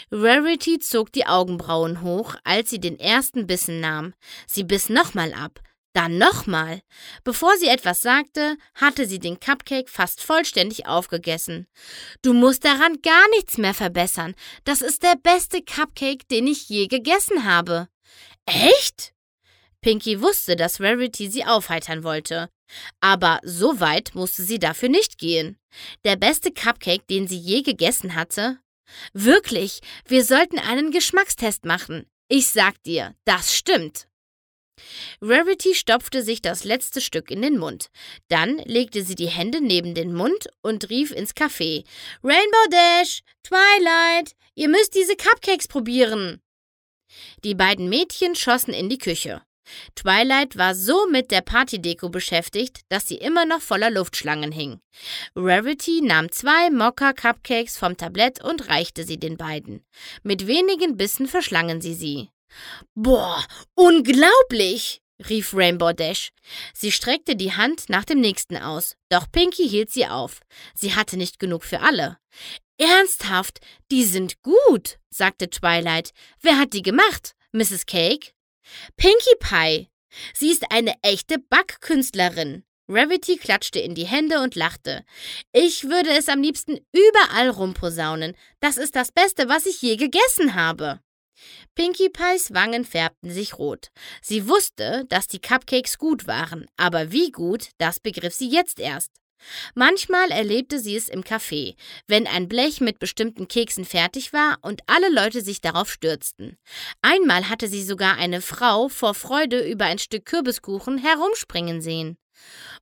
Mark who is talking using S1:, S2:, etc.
S1: Rarity zog die Augenbrauen hoch, als sie den ersten Bissen nahm. Sie biss nochmal ab, dann nochmal. Bevor sie etwas sagte, hatte sie den Cupcake fast vollständig aufgegessen. »Du musst daran gar nichts mehr verbessern. Das ist der beste Cupcake, den ich je gegessen habe.« »Echt?« Pinky wusste, dass Rarity sie aufheitern wollte. Aber so weit musste sie dafür nicht gehen. Der beste Cupcake, den sie je gegessen hatte? Wirklich, wir sollten einen Geschmackstest machen. Ich sag dir, das stimmt. Rarity stopfte sich das letzte Stück in den Mund. Dann legte sie die Hände neben den Mund und rief ins Café: »Rainbow Dash, Twilight, ihr müsst diese Cupcakes probieren!« Die beiden Mädchen schossen in die Küche. Twilight war so mit der Partydeko beschäftigt, dass sie immer noch voller Luftschlangen hing. Rarity nahm 2 Mokka-Cupcakes vom Tablett und reichte sie den beiden. Mit wenigen Bissen verschlangen sie. »Boah, unglaublich!« rief Rainbow Dash. Sie streckte die Hand nach dem nächsten aus, doch Pinky hielt sie auf. Sie hatte nicht genug für alle. »Ernsthaft, die sind gut«, sagte Twilight. »Wer hat die gemacht? Mrs. Cake?« »Pinkie Pie. Sie ist eine echte Backkünstlerin.« Rarity klatschte in die Hände und lachte. »Ich würde es am liebsten überall rumposaunen. Das ist das Beste, was ich je gegessen habe.« Pinkie Pies Wangen färbten sich rot. Sie wusste, dass die Cupcakes gut waren, aber wie gut, das begriff sie jetzt erst. Manchmal erlebte sie es im Café, wenn ein Blech mit bestimmten Keksen fertig war und alle Leute sich darauf stürzten. Einmal hatte sie sogar eine Frau vor Freude über ein Stück Kürbiskuchen herumspringen sehen.